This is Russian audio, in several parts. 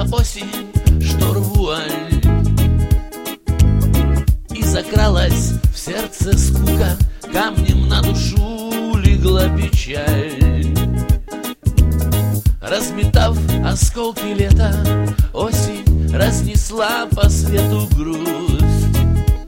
осень штурвуаль, и закралась в сердце скука, камнем на душу легла печаль. Разметав осколки лета, осень разнесла по свету грусть.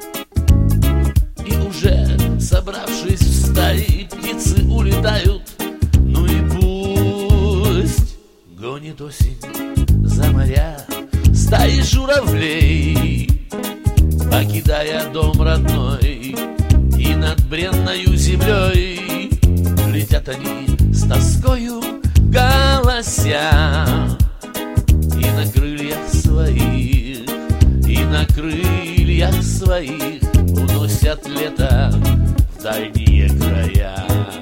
И уже собравшись в стаи, птицы улетают, ну и пусть. Гонит осень за моря стаи журавлей, покидая дом родной, и над бренною землей летят они с тоскою голося. И на крыльях своих, и на крыльях своих уносят лето в дальние края.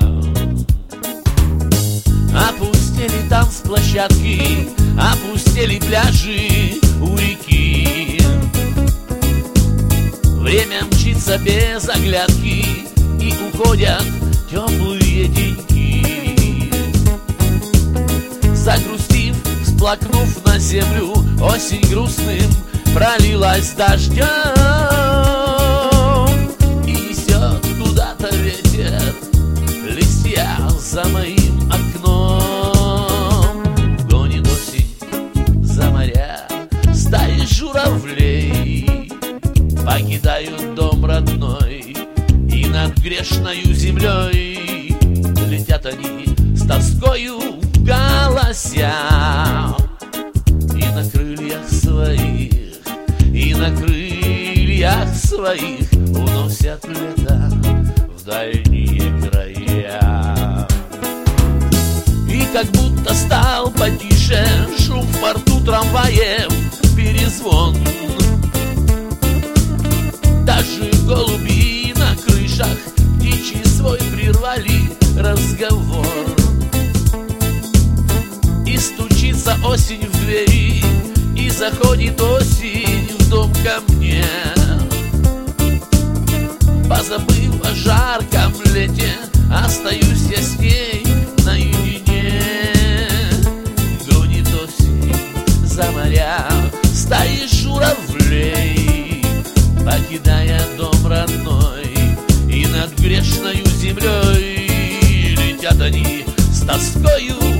Опустели танцплощадки, опустели пляжи у реки. Время мчится без оглядки, и уходят теплые деньки. Загрустив, всплакнув на землю, осень грустным пролилась дождем. И несет куда-то ветер листья за моим окном. Гонит осень за моря стаи журавлей, покидают дом родной, и над грешною землей летят они с тоскою голося. И на крыльях своих, и на крыльях своих уносят лето в дальние края. И как будто стал потише шум в порту трамваев, перезвон. Даже голуби на крышах птичий свой прервали разговор. И стучится осень в двери, и заходит осень в дом ко мне. Позабыв о жарком лете, остаюсь я с ней наедине. Гонит осень за моря стаи журавлей, покидая дом родной, и над грешною землей летят они с тоскою